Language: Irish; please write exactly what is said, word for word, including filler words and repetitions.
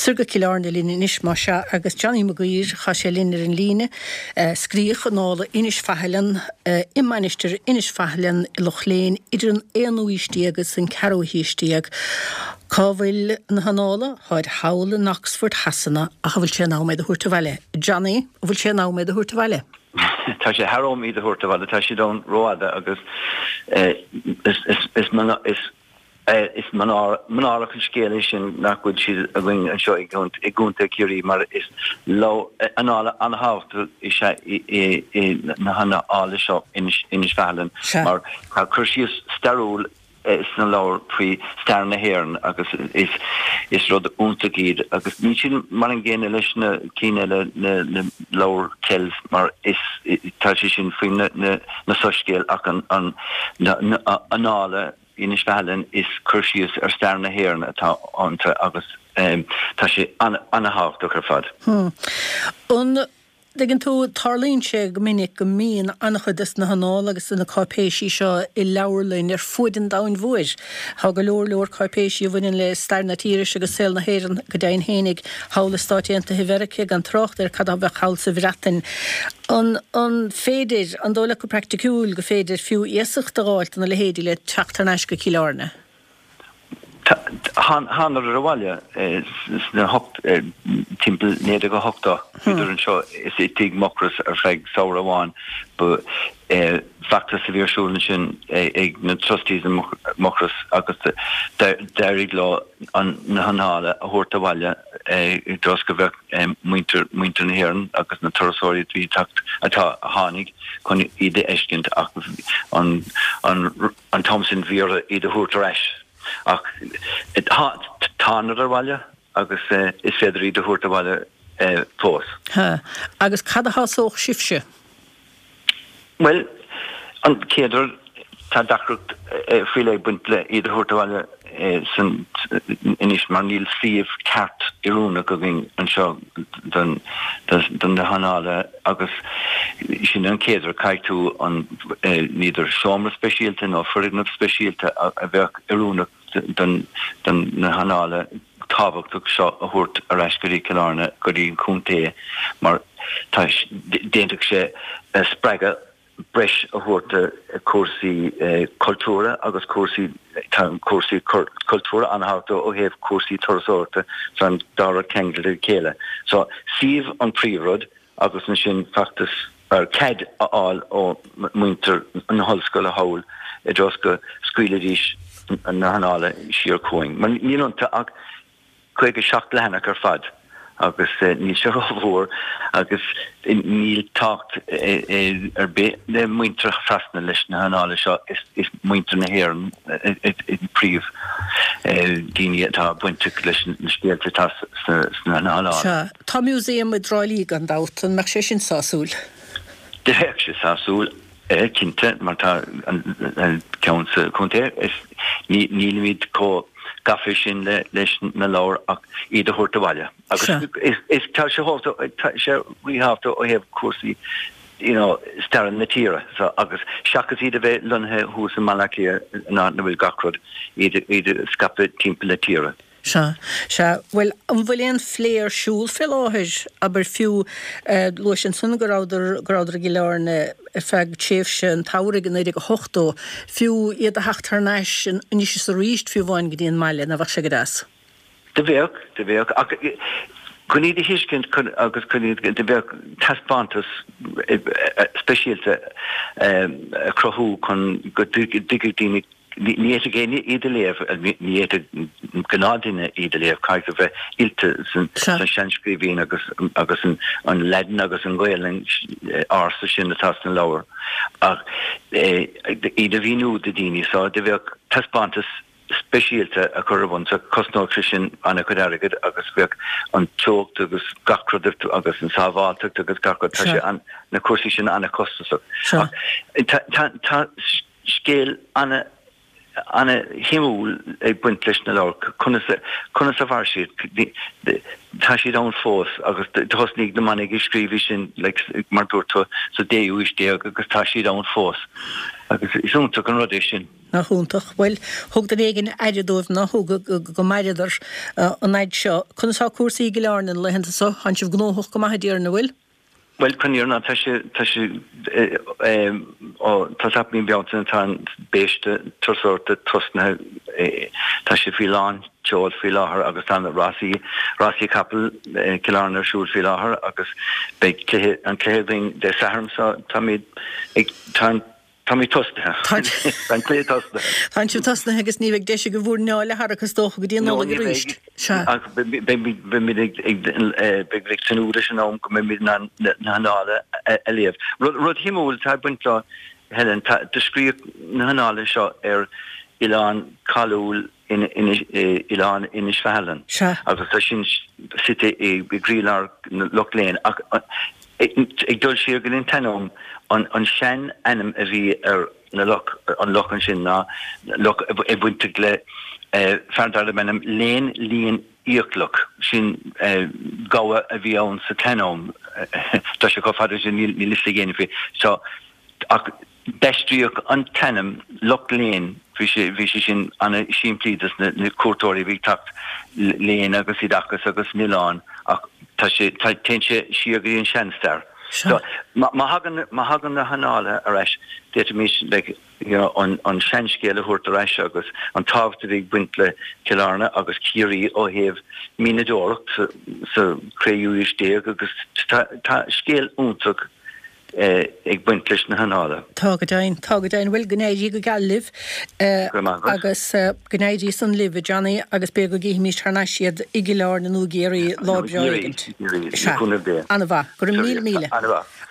Suga Killarna lína inis má se agus Johnny Maguire cha sé línar an líne scríoch an ála inis fahelan imanister inis fahelan i Lochléin idir an éanúistí agus an carúhíistíag Cábhfuil na hanála háid hála in Oxford hasanna a bhfuil sé ná méid a thuirta bhaile. Johnny, bhfuil sé ná méid a thuirta bhaile? Tá sé haróm í a thuirta bhaile, tá sé dón roiada agus is mana is is manar manar an scéala sin nachhuiil siad a bhain an seo i gúnta curí mar is lo anála an hábhta i sé na hana ála seo inis bhealan mar cha chuirsíos starúil is na láir trí star na héan agus is is rud únta gíd agus ní sin mar an ggéine leis na cíine le na láir cels mar is tá sé sin faoin na na soscéal ach an an anála inis bhealan is chuirsíos ar star na héan atá ánta agus tá sé anna hábhta ar fad. An Degin tú tarlín sé go minic go míon annachchudas na hanála agus na cápéisí seo i leabharlainn ar fuidan dain bhuair. Thá go leor leor cápéisí bhainn le star na tíris agus sil na héan go dain hénig hála stáitianta hiverice gan trocht ar cad bheith háil sa bhreatain. An an féidir an dóla go practicúil go féidir fiú iasach dáilt na le héadí le teachtarnais go Killarna. Han han ar bhhaile na hop timppel néad go hota idir an seo is é tí mocras ar feig saoir amháin bu facta sa bhíorsúlan sin ag na trustees an mocras agus d'éirigh lá an na hanála a thuirta bhaile i dros go bheith muintir muintir na héan agus na turasóirí trí tacht atá a tháinig chun iad éiscint ach an an an Thomson bhíor iad a thuirta eis. Ach tánar ar bhaile agus is féidir iad a thuirta bhaile fós. Ha, agus cad a hásóch sifse? Well, an céidir tá dacrucht frile buint le iad a thuirta bhaile san inis mar níl síomh ceart iúna go bhín an seo don na hanála agus sin an céidir caiitú an níidir seomra speisialta nó forinmh speisialta a bheith iúna don na hanála tábhachtach seo a thuirt ar eiscirí Killarna go dtí an cúntaí mar tá déantaach sé spreige breis a thuirta cuasaí cultúra agus cuasaí cuasaí cultúra anthachta ó thaobh cuasaí turasóirta san dára ceanglaí céile. So siomh an príomhrud agus na sin factas ar cead aáil ó muintir an hallscoil a hail i dros go scuileadís na hanála siar cóing. Man níonanta ach chuige seacht lehanach ar fad agus níl se bhór agus níl tácht ar bé le muintir freasna leis na hanála seo is muintir na héan príomh daoine atá buinte leis na scéalta tá na hanála. Tá músaim i Dráilí an dátan mar sé sin sásúil. De bheith sé sásúil cinnte mar tá an ceann sa chuntéir is níl míad có gafe sin le leis na láir ach iad a thuirta bhaile. Agus is tá sé hábhta sé rihabhta ó thaobh cuasaí you know staran na tíre so agus seachas iad a bheith lunthe hús an Malaclia ná na bhfuil gacrod iad iad scape timpeall na tíre. Se, se, well, an bhfuil fléir siúil fel áthir, aber fiú luis an sunna goráidir goráidir Killarna ar feag tséifse an táirigh an éidir go hochtó, fiú iad a heachtarnais an níos is a ríist fiú bháin go dtíon maile na bhah sé go dás. De bheag, de bheag, chun iad a hiiscint agus chun iad de bheag taspántas speisialta a crothú chun go digigh daoine ní é géine iad a léamh ní é gnádaine iad a léamh caiith go bheith ilte san seanscríbhín agus agus an ledan agus an ghaeilin ása sin atá san láir ach iad a bhíonú de daoine so de bheadh taspántas speisialta a chur bhain sa cosnáilta sin anna chud airgid agus bheadh an teocht agus gacradacht agus an sábháilteach agus gacrad tá sé na cuasaí sin anna costasach. Tá scéal anna Anna himúil ag buint leis na láir chuna sa bhar siad tá siad an fós agus thosníigh na man ag scríbhí sin mar dúirtá sa déú istéag agus tá siad an fós. agus isúnta an rudéis sin. Na húntaach bhfuil thug den éigen airidómh na thug go maididir an éid seo. Chunasá cuasaí go learnan le henanta sa an sibh gnóthach go maithidíar na bhfuil? Well chuníarna tá sé tá sé ó tá mí beanta tá béiste tuairta trosna tá sé fiáin teol fi láthair agus an rasí rasí capel ciárnar siúil fi láthair agus be an cléing de sam tá mí ag tá Tá mí tosnathe an clé tosna. Tá si tosna agus níbh de go bhúr neáile Harachas dócha go dtíanana go ríist. be san úra sin am go mé naála eléh. Rud himúil tá buntlá Helen de scríb na hanála seo ar Ián callúil Ián inis fehallan. agus tá sin site é begrílar lochléin ag dul siar go in tenóm an an sean enam a bhí ar na loch an lochan sin ná loch e bhainte le ferdar menam léin líon íochloch sin gawa a bhí ann sa tenóm tá sé go fadidir sin ní lista géana fi so ach bestríoch an tenam loch léin bhí sé bhí sé sin anna siimplídas na cuairtóirí bhí tacht léin agus idachas agus Milán ach tá sé ten sé siar go dtíon seanstar. So ma hagan ma hagan na hanála a reis dé mí like you know on on seanscéile thuirt a reis agus an tábhta bhí buintle Killarna agus Curie ó héh mínadóracht sa saréú isté agus tá scéal úntaach ag buintlis na hanála. Tágadáin tágadáin bhfuil gnéidí go galibh agus gnéidí san libh Johnny agus be go gihí mís tarna siad i gilár na nú géirí lábreigent. Anna bha, gur mí míle.